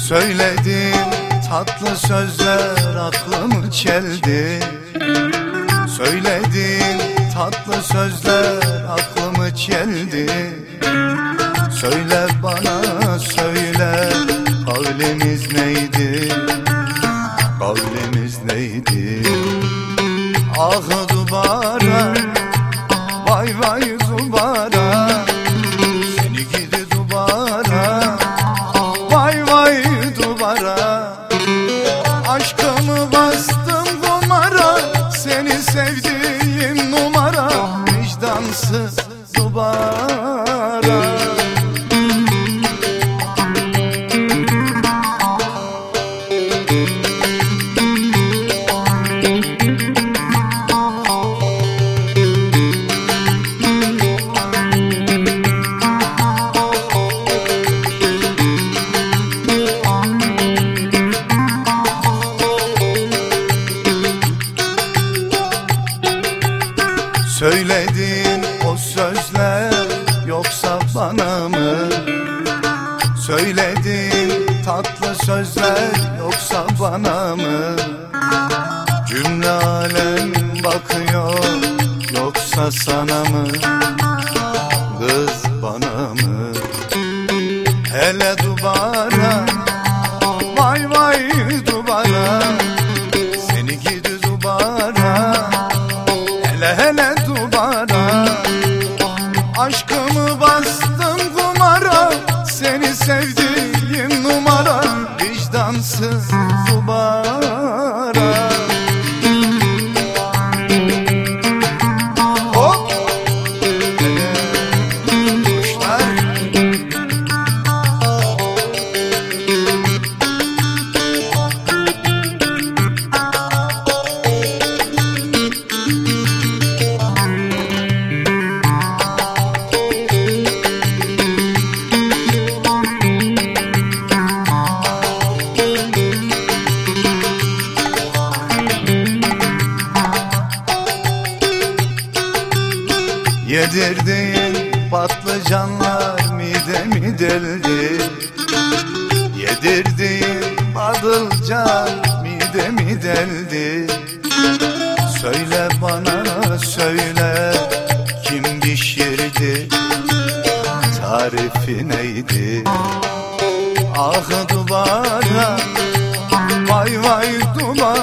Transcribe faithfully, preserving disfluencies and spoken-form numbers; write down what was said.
Söyledin tatlı sözler aklımı çeldi. Söyledin tatlı sözler aklımı çeldi. Söyle bana söyle, kavlimiz neydi? Kavlimiz neydi? Ah dubara, vay vay dubara, seni gidi dubara, vay vay dubara. Aşkımı bastım kumara, seni sevdiğim numara, vicdansız dubara. Söyledin o sözler yoksa bana mı? Söyledin tatlı sözler yoksa bana mı? Cümle alem bakıyor yoksa sana mı? Kız bana mı? Hele dubara, vay vay dubara, seni gidi dubara, hele hele dubara. Aşkımı bastım kumara, seni sevdiğim numara, vicdansız dubara. Hop! Hele kuşlar. Yedirdiğin patlıcanlar midemi deldi. Yedirdiğin patlıcan midemi deldi. Söyle bana söyle, kim pişirdi, tarifi neydi? Ah dubara, vay vay dubara,